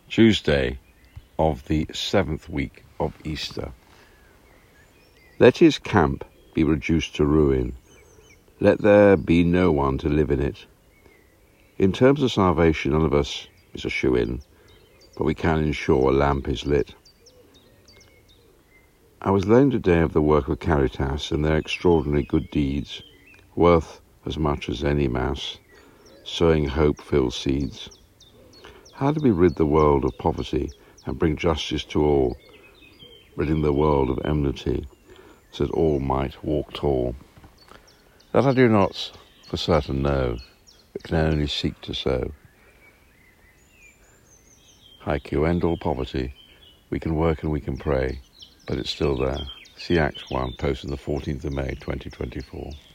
Tuesday of the 7th week of Easter. Let his camp be reduced to ruin. Let there be no one to live in it. In terms of salvation, none of us is a shoo-in, but we can ensure a lamp is lit. I was learning today of the work of Caritas and their extraordinary good deeds, worth as much as any mass, sowing hope-filled seeds. How do we rid the world of poverty and bring justice to all, ridding the world of enmity, so that all might walk tall? That I do not for certain know, but can only seek to sow. Haiku, end all poverty. We can work and we can pray, but it's still there. See Act 1, posted on the 14th of May, 2024.